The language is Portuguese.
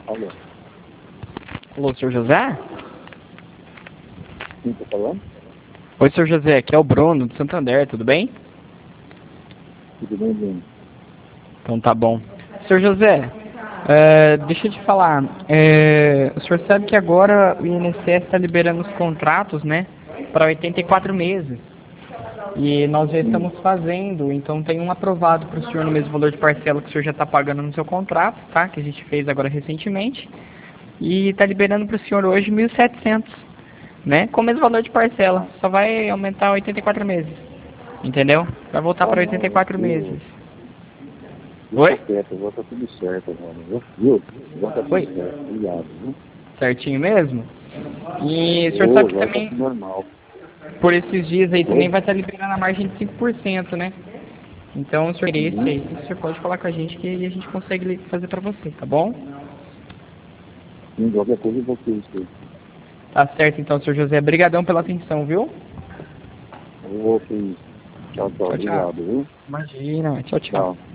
Alô? Alô, senhor José? Quem tá falando? Oi, senhor José, aqui é o Bruno, do Santander, tudo bem? Tudo bem, Bruno? Então tá bom. Senhor José, deixa eu te falar, o senhor sabe que agora o INSS está liberando os contratos, né, para 84 meses. E nós já estamos fazendo, então tem um aprovado para o senhor no mesmo valor de parcela que o senhor já está pagando no seu contrato, tá? Que a gente fez agora recentemente. E está liberando para o senhor hoje 1.700, né? Com o mesmo valor de parcela, só vai aumentar 84 meses, entendeu? Vai voltar para 84 meses. Oi? Deixa quieto, agora tá tudo certo agora, viu? Agora tá tudo Oi? certo, obrigado, viu? Certinho mesmo? E o senhor sabe que Agora tá também, tudo normal. por esses dias aí, também Oi? vai estar liberando a margem de 5%, né? Então, se o senhor querer isso aí, o senhor pode falar com a gente que a gente consegue fazer pra você, tá bom? Sim, qualquer coisa eu vou ter isso aí. Tá certo então, senhor José. Brigadão pela atenção, viu? Ok. Tchau, tchau, Tchau, tchau. obrigado, viu? Imagina. Tchau, tchau. Tchau.